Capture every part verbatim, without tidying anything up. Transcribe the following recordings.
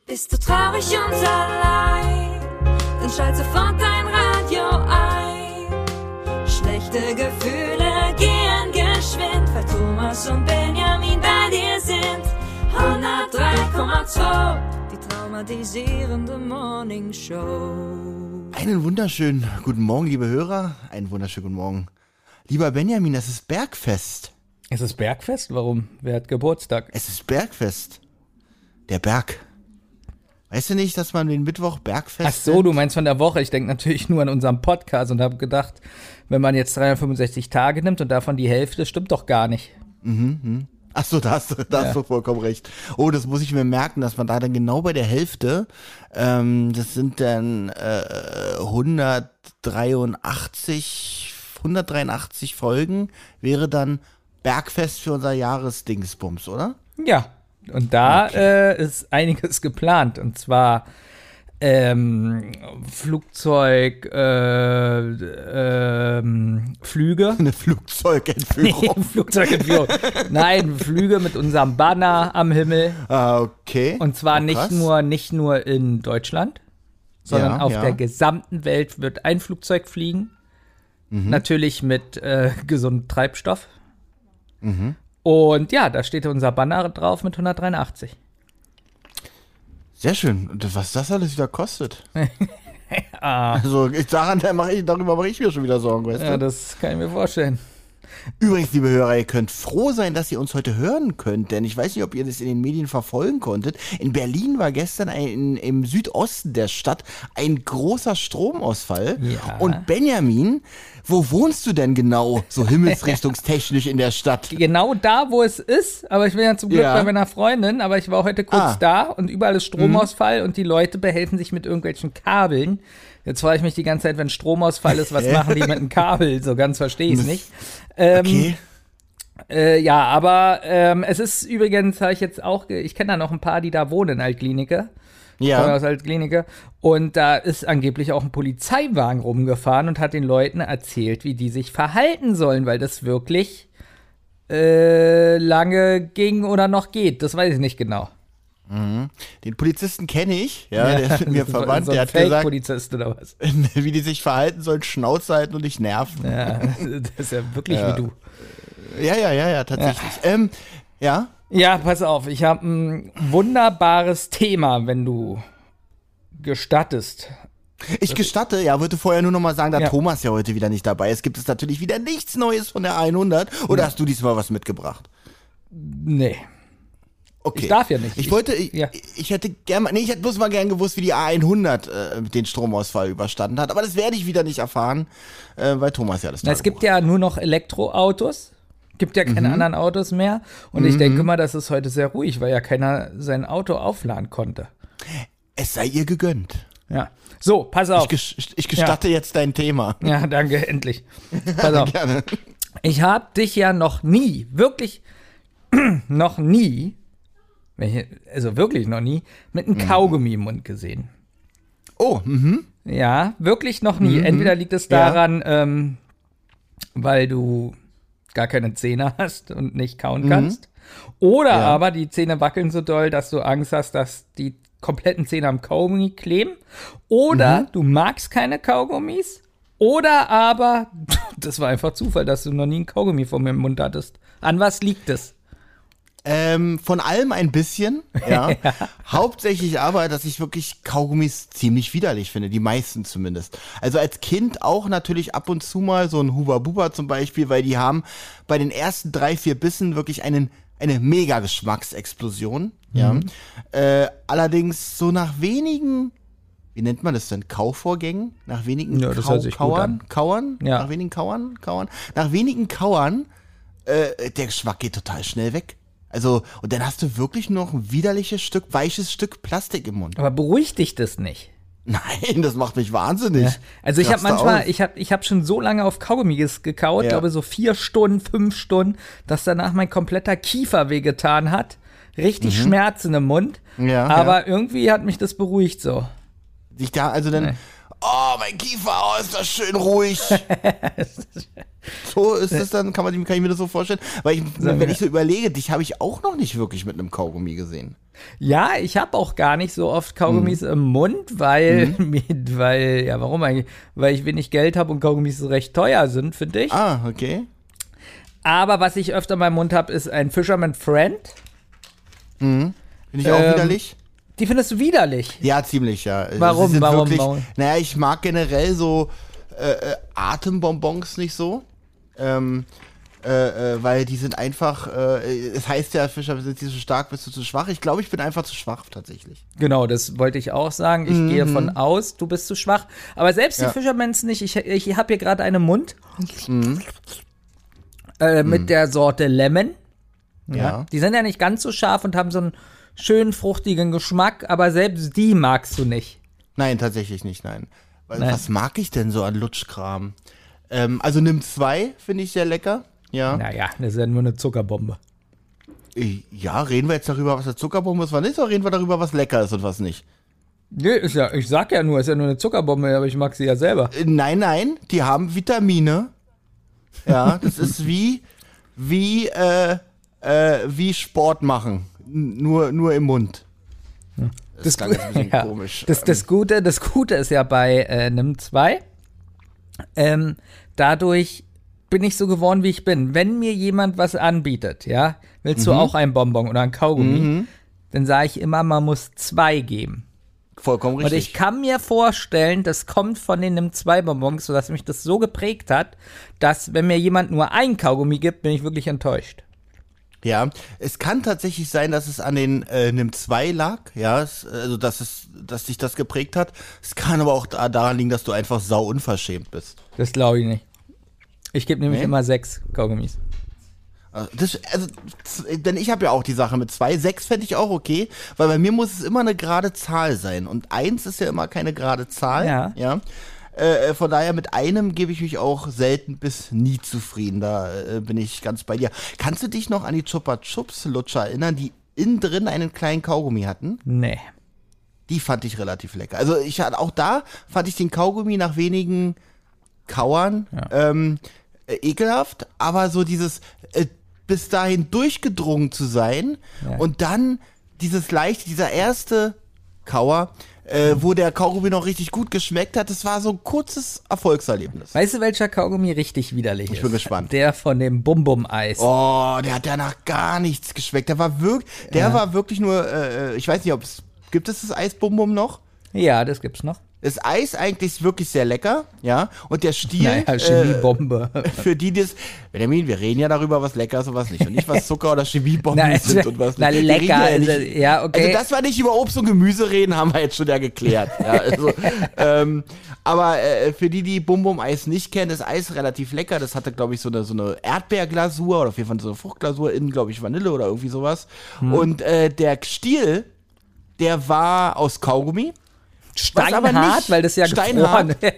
Bist du traurig und allein, dann schalt sofort dein Radio ein. Schlechte Gefühle gehen geschwind, weil Thomas und Benjamin bei dir sind. hundertdrei Komma zwei, die traumatisierende Morning Show. Einen wunderschönen guten Morgen, liebe Hörer. Einen wunderschönen guten Morgen. Lieber Benjamin, es ist Bergfest. Es ist Bergfest? Warum? Wer hat Geburtstag? Es ist Bergfest. Der Berg. Weißt du nicht, dass man den Mittwoch Bergfest Ach so, du meinst von der Woche. Ich denke natürlich nur an unseren Podcast und habe gedacht, wenn man jetzt dreihundertfünfundsechzig Tage nimmt und davon die Hälfte, stimmt doch gar nicht. Mhm, mhm. Ach so, da hast du, da hast du vollkommen recht. Oh, das muss ich mir merken, dass man da dann genau bei der Hälfte, ähm, das sind dann äh, hundertdreiundachtzig, hundertdreiundachtzig Folgen, wäre dann Bergfest für unser Jahresdingsbums, oder? Ja, und da Okay. äh, ist einiges geplant. Und zwar ähm, Flugzeug, äh, ähm, Flüge. Eine Flugzeugentführung. Nee, Flugzeugentführung. Nein, Flüge mit unserem Banner am Himmel. Ah, okay. Und zwar Oh, nicht krass. nur, nicht nur in Deutschland, sondern Ja, auf ja. der gesamten Welt wird ein Flugzeug fliegen. Mhm. Natürlich mit äh, gesundem Treibstoff. Mhm. Und ja, da steht unser Banner drauf mit hundertdreiundachtzig. Sehr schön. Und was das alles wieder kostet. Ah, Also ich, daran, da mach ich, darüber mache ich mir schon wieder Sorgen, weißt ja, du? das kann ich mir vorstellen. Übrigens, liebe Hörer, ihr könnt froh sein, dass ihr uns heute hören könnt, denn ich weiß nicht, ob ihr das in den Medien verfolgen konntet. In Berlin war gestern ein, im Südosten der Stadt ein großer Stromausfall. Ja. Und Benjamin, wo wohnst du denn genau, so himmelsrichtungstechnisch in der Stadt? Genau da, wo es ist, aber ich bin ja zum Glück Ja. bei meiner Freundin, aber ich war heute kurz Ah. da und überall ist Stromausfall und die Leute behelfen sich mit irgendwelchen Kabeln. Jetzt frage ich mich die ganze Zeit, wenn Stromausfall ist, was machen die mit einem Kabel? So ganz verstehe ich es nicht. Ähm, Okay. Äh, ja, aber ähm, es ist übrigens, habe ich jetzt auch, ge- ich kenne da noch ein paar, die da wohnen, Altkliniker. Komme Ja. aus Altkliniker. Und da ist angeblich auch ein Polizeiwagen rumgefahren und hat den Leuten erzählt, wie die sich verhalten sollen, weil das wirklich äh, lange ging oder noch geht. Das weiß ich nicht genau. Den Polizisten kenne ich, ja, der ist mit mir so verwandt, so ein der hat gesagt, Fake-Polizist oder was? wie die sich verhalten sollen, Schnauze halten und nicht nerven. Ja, das ist ja wirklich Ja. wie du. Ja, ja, ja, ja, tatsächlich. Ähm, ja, Ja, pass auf, ich habe ein wunderbares Thema, wenn du gestattest. ich gestatte, ja, wollte vorher nur noch mal sagen, da Ja. Thomas ja heute wieder nicht dabei ist, gibt es natürlich wieder nichts Neues von der hundert. Oder hast du diesmal was mitgebracht? Nee. Okay. Ich darf ja nicht. Ich wollte, ich, Ja. ich hätte gern mal, nee, ich hätte bloß mal gern gewusst, wie die A hundert äh, den Stromausfall überstanden hat. Aber das werde ich wieder nicht erfahren, äh, weil Thomas ja das Na, es gibt ja nur noch Elektroautos. Gibt ja keine anderen Autos mehr. Und ich denke mal, das ist heute sehr ruhig, weil ja keiner sein Auto aufladen konnte. Es sei ihr gegönnt. Ja. So, pass Ich, auf. ges ich gestatte jetzt dein Thema. Ja, danke, endlich. Pass auf. Gerne. Ich habe dich ja noch nie, wirklich noch nie, also wirklich noch nie, mit einem Kaugummi im Mund gesehen. Oh, mhm. Ja, wirklich noch nie. Entweder liegt es daran, ähm, weil du gar keine Zähne hast und nicht kauen kannst. Oder Ja. aber die Zähne wackeln so doll, dass du Angst hast, dass die kompletten Zähne am Kaugummi kleben. Oder du magst keine Kaugummis. Oder aber, das war einfach Zufall, dass du noch nie ein Kaugummi vor mir im Mund hattest. An was liegt es? Ähm, von allem ein bisschen, ja. Hauptsächlich aber, dass ich wirklich Kaugummis ziemlich widerlich finde, die meisten zumindest. Also als Kind auch natürlich ab und zu mal so ein Huba Buba zum Beispiel, weil die haben bei den ersten drei, vier Bissen wirklich einen, eine mega Geschmacksexplosion, ja. Äh, allerdings so nach wenigen, wie nennt man das denn, Kauvorgängen? Nach wenigen Ja, das Kau hört sich gut Kauern? an. Kauern? Ja. Nach wenigen Kauern? Kauern? Nach wenigen Kauern, äh, der Geschmack geht total schnell weg. Also, und dann hast du wirklich noch ein widerliches Stück, weiches Stück Plastik im Mund. Aber beruhigt dich das nicht? Nein, das macht mich wahnsinnig. Also ich habe Raste manchmal, aus. ich habe ich hab schon so lange auf Kaugummis gekaut, Ja. glaube so vier Stunden, fünf Stunden, dass danach mein kompletter Kiefer wehgetan hat. Richtig Schmerzen im Mund. Ja, aber irgendwie hat mich das beruhigt so. Sich da, also dann, Nee. oh, mein Kiefer, oh, ist das schön ruhig. So ist es dann, kann, man, kann ich mir das so vorstellen? Weil ich, wenn ich so überlege, dich habe ich auch noch nicht wirklich mit einem Kaugummi gesehen. Ja, ich habe auch gar nicht so oft Kaugummis mhm. im Mund, weil, mhm. weil, ja, warum eigentlich? Weil ich wenig Geld habe und Kaugummis recht teuer sind, finde ich. Ah, okay. Aber was ich öfter in meinem Mund habe, ist ein Fisherman Friend. Mhm. Finde ich auch ähm, widerlich. Die findest du widerlich? Ja, ziemlich, ja. Warum, sind warum, wirklich, warum? Naja, ich mag generell so äh, äh, Atembonbons nicht so. Ähm, äh, äh, weil die sind einfach, äh, es heißt ja, Fischer, sind die so stark, bist du zu schwach? Ich glaube, ich bin einfach zu schwach, tatsächlich. Genau, das wollte ich auch sagen. Ich mhm. gehe von aus, du bist zu schwach. Aber selbst ja. die Fishermans nicht. Ich, ich habe hier gerade einen im Mund. Mhm. Äh, mit mhm. der Sorte Lemon. Ja. ja. Die sind ja nicht ganz so scharf und haben so einen schönen, fruchtigen Geschmack, aber selbst die magst du nicht. Nein, tatsächlich nicht, nein. Weil, nein. Was mag ich denn so an Lutschkram? Ähm, also nimm zwei, finde ich sehr lecker. Ja. Naja, das ist ja nur eine Zuckerbombe. Ja, reden wir jetzt darüber, was eine Zuckerbombe ist, was nicht, oder reden wir darüber, was lecker ist und was nicht? Nee, ist ja, ich sag ja nur, ist ja nur eine Zuckerbombe, aber ich mag sie ja selber. Nein, nein, die haben Vitamine. Ja, das ist wie, wie, äh, äh, wie Sport machen. Nur, nur im Mund. Hm. Das, das klang jetzt ein bisschen ja, komisch. Das, das, Gute, das Gute ist ja bei äh, Nimm zwei. Ähm, dadurch bin ich so geworden, wie ich bin. Wenn mir jemand was anbietet, ja, willst du mhm. auch einen Bonbon oder einen Kaugummi, mhm. dann sage ich immer, man muss zwei geben. Vollkommen richtig. Und ich kann mir vorstellen, das kommt von den Nimm zwei Bonbons, sodass mich das so geprägt hat, dass, wenn mir jemand nur ein Kaugummi gibt, bin ich wirklich enttäuscht. Ja, es kann tatsächlich sein, dass es an den äh, Nimm zwei lag, ja, es, also dass es, dass dich das geprägt hat. Es kann aber auch da, daran liegen, dass du einfach sau unverschämt bist. Das glaube ich nicht. Ich gebe nämlich nee? immer sechs Kaugummis. Das, also, denn ich habe ja auch die Sache mit zwei. Sechs fände ich auch okay, weil bei mir muss es immer eine gerade Zahl sein. Und eins ist ja immer keine gerade Zahl. Ja. ja? Äh, von daher mit einem gebe ich mich auch selten bis nie zufrieden. Da äh, bin ich ganz bei dir. Kannst du dich noch an die Chupa Chups Lutscher erinnern, die innen drin einen kleinen Kaugummi hatten? Nee. Die fand ich relativ lecker. Also ich hatte auch da fand ich den Kaugummi nach wenigen Kauern ja. ähm, äh, ekelhaft, aber so dieses äh, bis dahin durchgedrungen zu sein ja. und dann dieses leichte, dieser erste Kauer, äh, wo der Kaugummi noch richtig gut geschmeckt hat, das war so ein kurzes Erfolgserlebnis. Weißt du, welcher Kaugummi richtig widerlich ist? Ich bin gespannt. Der von dem Bum-Bum-Eis. Oh, der hat danach gar nichts geschmeckt. Der war wirklich, der ja. war wirklich nur, äh, ich weiß nicht, ob es, gibt es das Eis Bum-Bum noch? Ja, das gibt's noch. Das Eis eigentlich ist wirklich sehr lecker, ja. Und der Stiel, naja, Chemiebombe. Äh, für die das, Benjamin, wir reden ja darüber, was lecker ist und was nicht. Und nicht, was Zucker oder Chemiebomben na, sind und was na, nicht. Na, lecker, ja, also, ja, okay. Also, dass wir nicht über Obst und Gemüse reden, haben wir jetzt schon ja geklärt. Ja, also, ähm, aber äh, für die, die Bum-Bum-Eis nicht kennen, das Eis ist relativ lecker. Das hatte, glaube ich, so eine, so eine Erdbeerglasur oder auf jeden Fall so eine Fruchtglasur, innen, glaube ich, Vanille oder irgendwie sowas. Hm. Und äh, der Stiel, der war aus Kaugummi. Steinhart, weil das ja gefroren ist.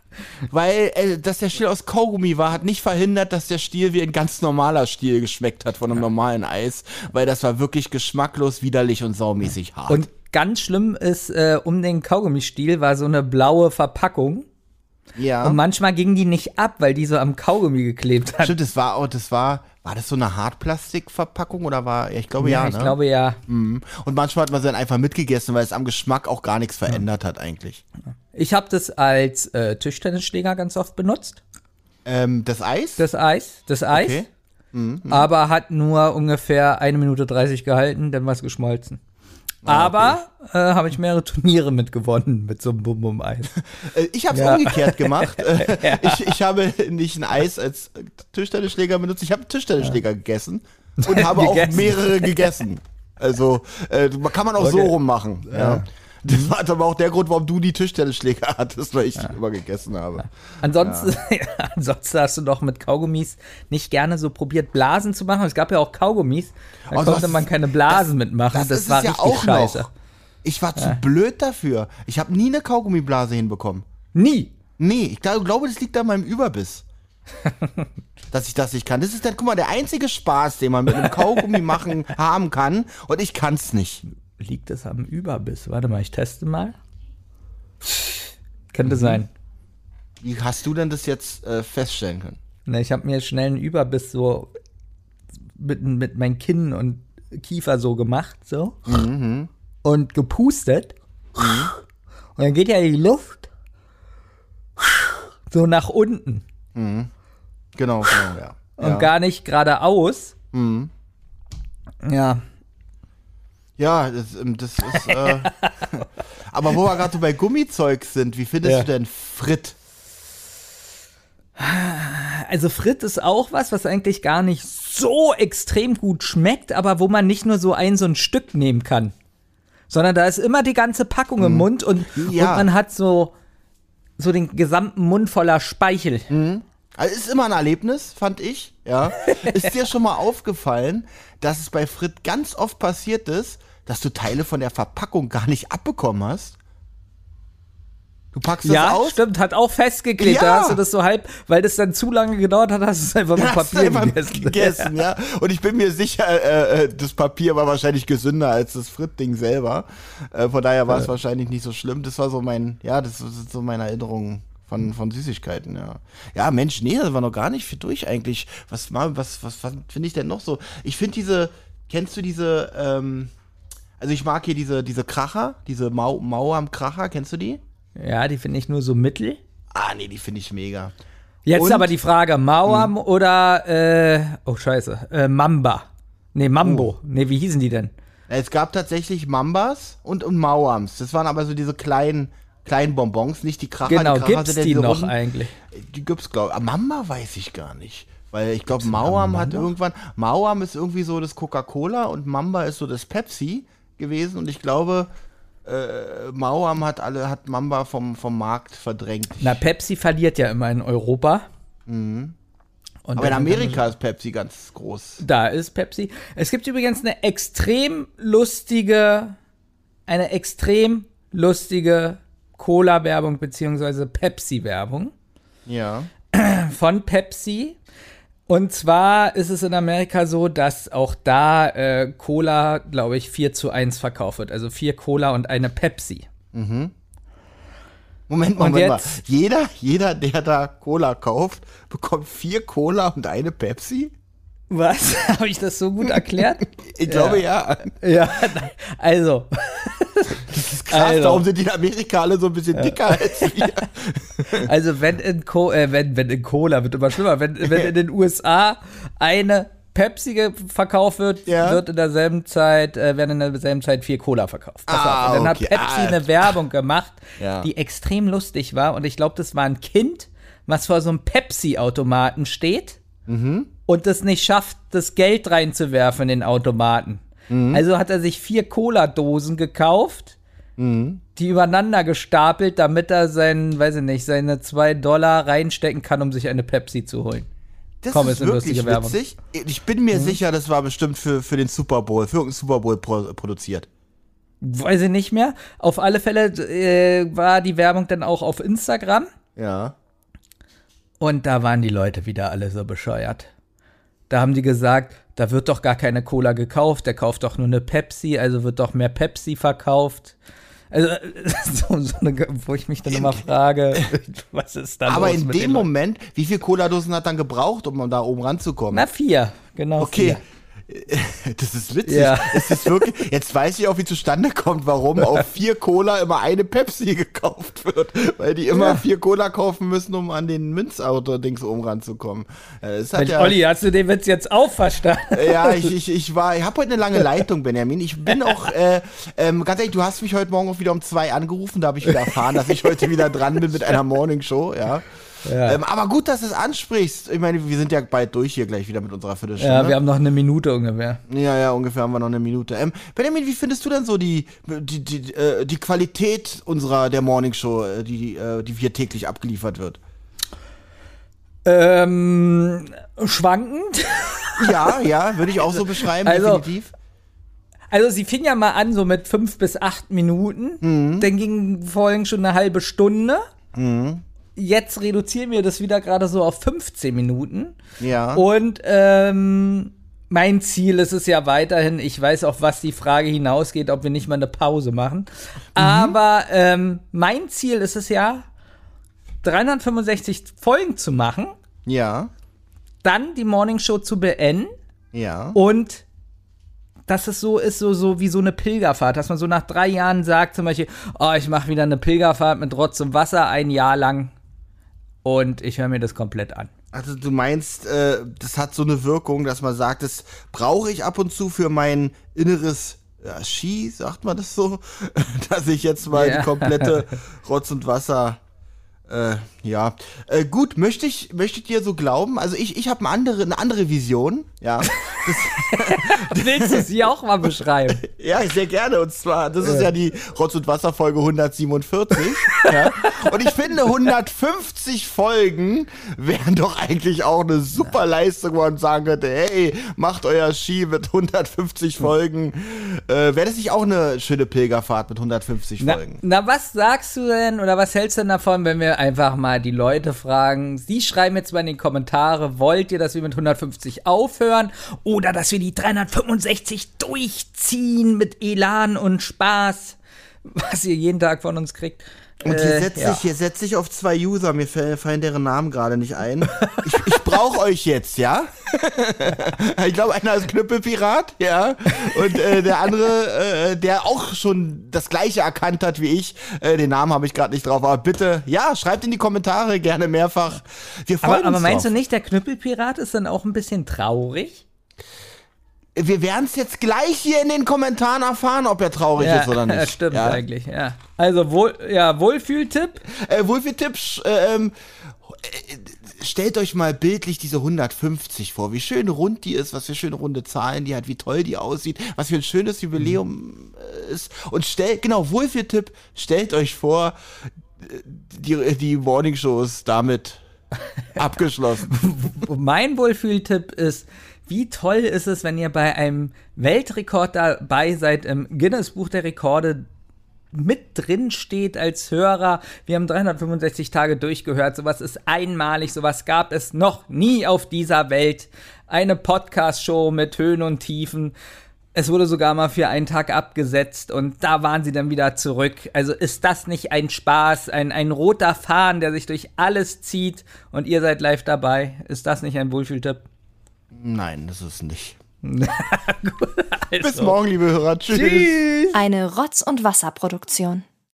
Weil, äh, dass der Stiel aus Kaugummi war, hat nicht verhindert, dass der Stiel wie ein ganz normaler Stiel geschmeckt hat von einem normalen Eis, weil das war wirklich geschmacklos, widerlich und saumäßig hart. Und ganz schlimm ist, äh, um den Kaugummistiel war so eine blaue Verpackung. Ja. Und manchmal ging die nicht ab, weil die so am Kaugummi geklebt hat. Stimmt, das war auch, das war, war das so eine Hartplastikverpackung oder war, ich glaube ja, ja ne? ich glaube ja. Mhm. Und manchmal hat man sie dann einfach mitgegessen, weil es am Geschmack auch gar nichts verändert ja. hat eigentlich. Ich habe das als äh, Tischtennisschläger ganz oft benutzt. Ähm, das Eis? Das Eis, das Eis. Okay. Mhm, mh. Aber hat nur ungefähr eine Minute dreißig gehalten, dann war es geschmolzen. Ah, aber okay. äh, habe ich mehrere Turniere mitgewonnen mit so einem Bum-Bum-Eis. Ich habe es ja. umgekehrt gemacht. ja. ich, ich habe nicht ein Eis als Tischtennisschläger benutzt, ich habe Tischtennisschläger ja. gegessen und habe gegessen. auch mehrere gegessen. Also äh, kann man auch okay. so rummachen. Ja. Ja. Das war aber auch der Grund, warum du die Tischtennisschläger hattest, weil ich ja. immer gegessen habe. Ja. Ansonsten, ja. ansonsten hast du doch mit Kaugummis nicht gerne so probiert, Blasen zu machen. Es gab ja auch Kaugummis, da oh, konnte man keine Blasen das, mitmachen. Das, das, das war richtig ja auch scheiße. Noch. Ich war zu ja. blöd dafür. Ich habe nie eine Kaugummiblase hinbekommen. Nie? Nee, ich glaube, das liegt an meinem Überbiss. Dass ich das nicht kann. Das ist dann, guck mal, der einzige Spaß, den man mit einem Kaugummi machen haben kann. Und ich kann's nicht. Liegt es am Überbiss? Warte mal, ich teste mal. Könnte mhm. sein. Wie hast du denn das jetzt äh, feststellen können? Na, ich habe mir schnell einen Überbiss so mit, mit meinem Kinn und Kiefer so gemacht, so. Mhm. Und gepustet. Mhm. Und dann geht ja die Luft so nach unten. Mhm. Genau, genau, ja. Und ja. gar nicht geradeaus. Mhm. Ja. Ja, das, das ist, äh aber wo wir gerade so bei Gummizeug sind, wie findest ja. du denn Fritt? Also Fritt ist auch was, was eigentlich gar nicht so extrem gut schmeckt, aber wo man nicht nur so ein, so ein Stück nehmen kann. Sondern da ist immer die ganze Packung im Mund und, ja. und man hat so, so den gesamten Mund voller Speichel. Mhm. Also ist immer ein Erlebnis, fand ich, ja. Ist dir schon mal aufgefallen, dass es bei Fritt ganz oft passiert ist, dass du Teile von der Verpackung gar nicht abbekommen hast? Du packst das ja, aus? Ja, stimmt, hat auch festgeklebt. Ja. Da hast du das so halb, weil das dann zu lange gedauert hat, hast du es einfach mit Papier einfach gegessen. gegessen ja. Und ich bin mir sicher, äh, das Papier war wahrscheinlich gesünder als das Fritt-Ding selber. Äh, von daher war es ja. wahrscheinlich nicht so schlimm. Das war so mein, ja, das ist so meine Erinnerung von, von Süßigkeiten, ja. Ja, Mensch, nee, das war noch gar nicht viel durch eigentlich. Was, was, was, was finde ich denn noch so? Ich finde diese, kennst du diese, ähm, also ich mag hier diese, diese Kracher, diese Mau, Mauer am Kracher, kennst du die? Ja, die finde ich nur so mittel. Ah, nee, die finde ich mega. Jetzt Und? aber die Frage, Mauam hm. oder, äh, oh scheiße, äh, Mamba. Nee, Mambo. Oh. Nee, wie hießen die denn? Es gab tatsächlich Mambas und, und Mauams. Das waren aber so diese kleinen, kleinen Bonbons, nicht die Kracher. Genau, die Kracher gibt's sind die ja noch Runden. eigentlich? Die gibt's, glaube ich. Aber Mamba weiß ich gar nicht. Weil ich glaube, Mauam hat irgendwann, Mauam ist irgendwie so das Coca-Cola und Mamba ist so das Pepsi gewesen und ich glaube, Äh, Mauam hat alle, hat Mamba vom, vom Markt verdrängt. Na, Pepsi verliert ja immer in Europa. Mhm. Und aber in Amerika ist Pepsi ganz groß. Da ist Pepsi. Es gibt übrigens eine extrem lustige, eine extrem lustige Cola-Werbung beziehungsweise Pepsi-Werbung. Ja. Von Pepsi. Und zwar ist es in Amerika so, dass auch da äh, Cola, glaube ich, vier zu eins verkauft wird. Also vier Cola und eine Pepsi. Mhm. Moment, Moment und jetzt, mal. Jeder, jeder, der da Cola kauft, bekommt vier Cola und eine Pepsi? Was? Habe ich das so gut erklärt? Ich glaube, ja. Ja, also. Das ist krass, also. Darum sind die in Amerika alle so ein bisschen dicker ja. als wir. Also, wenn in, Co- äh, wenn, wenn in Cola, wird immer schlimmer, wenn, wenn in den U S A eine Pepsi verkauft wird, ja. wird in derselben Zeit, äh, werden in derselben Zeit vier Cola verkauft. Pass ah, auf. Und dann okay. hat Pepsi ah, eine Werbung gemacht, ja. die extrem lustig war. Und ich glaube, das war ein Kind, was vor so einem Pepsi-Automaten steht. Mhm. Und es nicht schafft, das Geld reinzuwerfen in den Automaten. Mhm. Also hat er sich vier Cola-Dosen gekauft, mhm. die übereinander gestapelt, damit er seinen, weiß ich nicht, seine zwei Dollar reinstecken kann, um sich eine Pepsi zu holen. Das Komm, ist wirklich witzig. Ich bin mir mhm. sicher, das war bestimmt für, für den Super Bowl, für irgendeinen Super Bowl pro, produziert. Weiß ich nicht mehr. Auf alle Fälle äh, war die Werbung dann auch auf Instagram. Ja. Und da waren die Leute wieder alle so bescheuert. Da haben die gesagt, da wird doch gar keine Cola gekauft, der kauft doch nur eine Pepsi, also wird doch mehr Pepsi verkauft. Also, so, so eine, wo ich mich dann immer frage, was ist da los? Aber in mit dem Moment, wie viele Cola-Dosen hat dann gebraucht, um da oben ranzukommen? Na, vier, genau. Okay. Vier. Das ist witzig. Ja. Es ist wirklich, jetzt weiß ich auch, wie zustande kommt, warum auf vier Cola immer eine Pepsi gekauft wird. Weil die immer ja. vier Cola kaufen müssen, um an den Münzauto-Dings oben ranzukommen. Das hat Mensch, ja, Olli, hast du den Witz jetzt auch verstanden? Ja, ich, ich, ich war, ich habe heute eine lange Leitung, Benjamin. Ich bin auch, äh, ähm, ganz ehrlich, du hast mich heute Morgen auch wieder um zwei angerufen. Da habe ich wieder erfahren, dass ich heute wieder dran bin mit einer Morning-Show, ja. Ja. Ähm, aber gut, dass du es ansprichst. Ich meine, wir sind ja bald durch hier gleich wieder mit unserer Viertelstunde. Ja, wir haben noch eine Minute ungefähr. Ja, ja, ungefähr haben wir noch eine Minute. Ähm, Benjamin, wie findest du denn so die, die, die, äh, die Qualität unserer, der Morningshow, die, äh, die hier täglich abgeliefert wird? Ähm, schwankend. Ja, ja, würde ich auch so beschreiben, also, definitiv. Also sie fing ja mal an so mit fünf bis acht Minuten. Mhm. Dann ging vorhin schon eine halbe Stunde. Mhm. Jetzt reduzieren wir das wieder gerade so auf fünfzehn Minuten. Ja. Und ähm, mein Ziel ist es ja weiterhin, ich weiß auch, was die Frage hinausgeht, ob wir nicht mal eine Pause machen. Mhm. Aber ähm, mein Ziel ist es ja, dreihundertfünfundsechzig Folgen zu machen, Ja. dann die Morningshow zu beenden Ja. und dass es so ist, so, so wie so eine Pilgerfahrt, dass man so nach drei Jahren sagt zum Beispiel, oh, ich mache wieder eine Pilgerfahrt mit Rotz und Wasser ein Jahr lang und ich höre mir das komplett an. Also du meinst, äh, das hat so eine Wirkung, dass man sagt, das brauche ich ab und zu für mein inneres ja, Ski, sagt man das so, dass ich jetzt mal Ja. die komplette Rotz und Wasser, äh, ja. Äh, gut, möchte ich, möchtet ihr so glauben? Also ich, ich habe eine andere, eine andere Vision, ja. Willst du sie auch mal beschreiben? Ja, sehr gerne. Und zwar, das ist ja die Rotz- und Wasser-Folge hundertsiebenundvierzig. Ja. Und ich finde, hundertfünfzig Folgen wären doch eigentlich auch eine super Leistung, wo man sagen könnte, hey, macht euer Ski mit hundertfünfzig Folgen. Äh, Wäre das nicht auch eine schöne Pilgerfahrt mit hundertfünfzig Na, Folgen? na, was sagst du denn oder was hältst du denn davon, wenn wir einfach mal die Leute fragen? Sie schreiben jetzt mal in die Kommentare, wollt ihr, dass wir mit hundertfünfzig aufhören oder dass wir die dreihundertfünfundsechzig durchziehen mit Elan und Spaß, was ihr jeden Tag von uns kriegt? Und hier Äh, setze ja. ich, hier setz ich auf zwei User, mir fallen, fallen deren Namen gerade nicht ein. Ich, ich brauche euch jetzt, ja? Ich glaube, einer ist Knüppelpirat, ja. Und äh, der andere, äh, der auch schon das Gleiche erkannt hat wie ich, äh, den Namen habe ich gerade nicht drauf, aber bitte, ja, schreibt in die Kommentare gerne mehrfach. Wir freuen Aber, aber uns meinst drauf. du nicht, der Knüppelpirat ist dann auch ein bisschen traurig? Wir werden es jetzt gleich hier in den Kommentaren erfahren, ob er traurig ist oder nicht. Ja, stimmt ja. eigentlich, ja. Also, wohl, ja, Wohlfühltipp. Äh, Wohlfühltipps, äh, ähm, äh, stellt euch mal bildlich diese hundertfünfzig vor, wie schön rund die ist, was für schöne runde Zahlen die hat, wie toll die aussieht, was für ein schönes Jubiläum äh, ist. Und stellt, genau, Wohlfühltipp, stellt euch vor, die, die Morningshow ist damit abgeschlossen. Mein Wohlfühltipp ist, wie toll ist es, wenn ihr bei einem Weltrekord dabei seid, im Guinness-Buch der Rekorde mit drin steht als Hörer. Wir haben dreihundertfünfundsechzig Tage durchgehört. Sowas ist einmalig. Sowas gab es noch nie auf dieser Welt. Eine Podcast-Show mit Höhen und Tiefen. Es wurde sogar mal für einen Tag abgesetzt und da waren sie dann wieder zurück. Also ist das nicht ein Spaß, ein, ein roter Faden, der sich durch alles zieht und ihr seid live dabei? Ist das nicht ein Wohlfühltipp? Nein, das ist nicht. Also. Bis morgen, liebe Hörer. Tschüss. Tschüss. Eine Rotz- und Wasserproduktion.